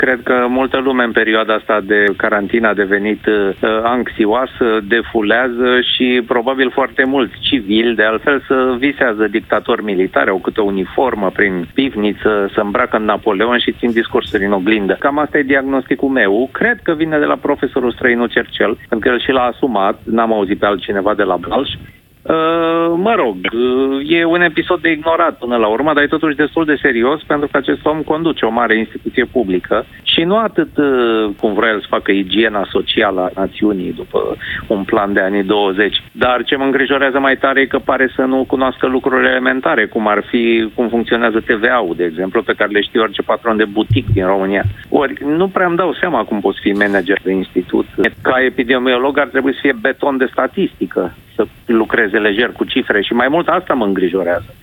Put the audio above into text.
Cred că multă lume în perioada asta de carantină a devenit anxioasă, defulează și probabil foarte mulți civili, de altfel, să visează dictatori militari, au câte o uniformă prin pivniță, să îmbracă în Napoleon și țin discursuri în oglindă. Cam asta e diagnosticul meu. Cred că vine de la profesorul Străinu Cercel, pentru că el și l-a asumat, n-am auzit pe altcineva de la Balș. Mă rog, e un episod de ignorat până la urmă, dar e totuși destul de serios pentru că acest om conduce o mare instituție publică și nu atât cum vrea el să facă igiena socială a națiunii după un plan de anii 20, dar ce mă îngrijorează mai tare e că pare să nu cunoască lucruri elementare, cum ar fi cum funcționează TVA-ul, de exemplu, pe care le știe orice patron de butic din România. Ori nu prea îmi dau seama cum poți fi manager de institut. Ca epidemiolog ar trebui să fie beton de statistică, să lucreze lejer cu cifre și mai mult asta mă îngrijorează.